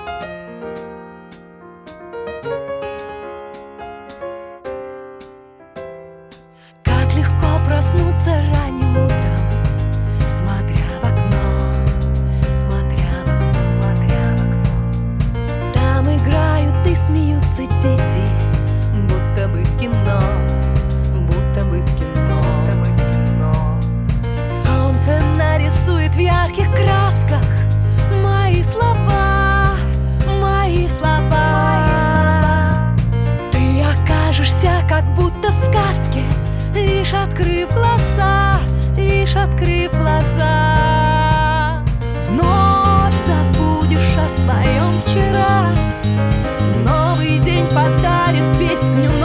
Как легко проснуться ранним утром, смотря в окно, смотря в окно. Там играют и смеются дети, будто бы в кино, будто бы в кино. Солнце нарисует в ярких красках мои слова, мои слова. Ты окажешься как будто в сказке, лишь открыв глаза, лишь открыв глаза. Вновь забудешь о своем вчера, новый день подарит песню